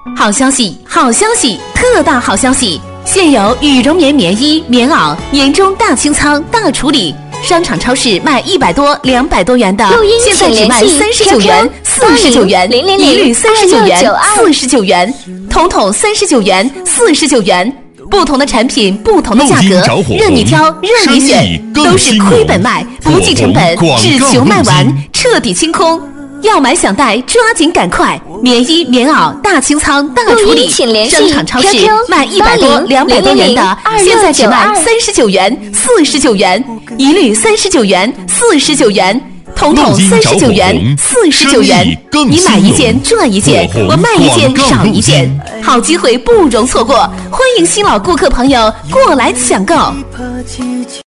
好消息，好消息，特大好消息！现有羽绒棉、棉衣、棉袄年终大清仓、大处理，商场、超市卖100多、200多元的，现在只卖39元、49元，一律39元、49元，统统39元、49元。不同的产品，不同的价格，任你挑，任你选，都是亏本卖，不计成本，只求卖完，彻底清空。要买想带，抓紧赶快！棉衣、棉袄大清仓、大处理，商场、超市卖100多、200多元的，现在只卖39元、49元，一律39元、49元。统统39元、49元，你买一件赚一件，我卖一件少一件，好机会不容错过！欢迎新老顾客朋友过来抢购。